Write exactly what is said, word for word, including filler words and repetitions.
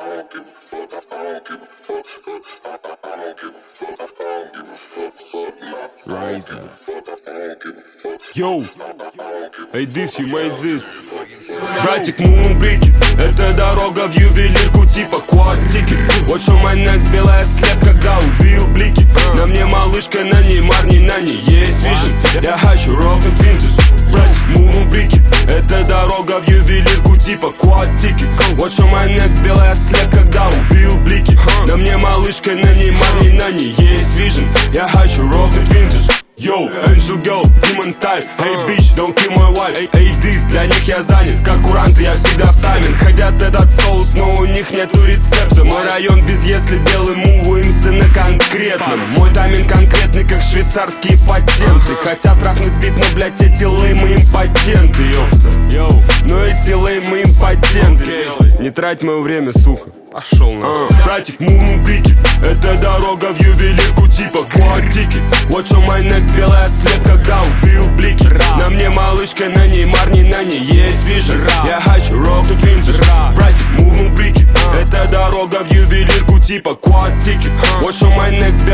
Rising. Йоу, эй, this, you made this. Братик, мумбрики, это дорога в ювелирку типа квартики. Вот что мой нек, белая след, когда увидел блики. На мне малышка, на ней марни, на ней есть вижен. Я хочу рокнуть винтаж. Братик, мумбрики, это дорога в ювелирку типа квартики. Вот что мой нек, белая след, когда увидел блики. На мне малышка, на ней марни, на ней есть вижен. Я хочу рокнуть винтаж. Йоу, Angel Girl, Demon Type. Эй, bitch, don't kill my wife. Эй, эй, this, для них я занят. Как куранты, я всегда в тайминг. Хотят этот соус, но у них нету рецепта. Мой район без если белый, муваемся на конкретном. Мой тайминг конкретный, как швейцарские патенты. Хотят трахнуть бит, но, блять, эти леймы импотенты. Ёпта, йоу, но эти леймы импотенты. Не трать мое время, сука. Пошел на. uh, Братик, мумбрики, это дорога в ювелирку типа квартики. Вот что мой нек, белая след, когда увидел блики. На мне малышка, на ней марни, на ней есть вижен. Я хочу рокнуть винтаж. Братик, мумбрики, это дорога в ювелирку типа квартики. Вот что мой нек,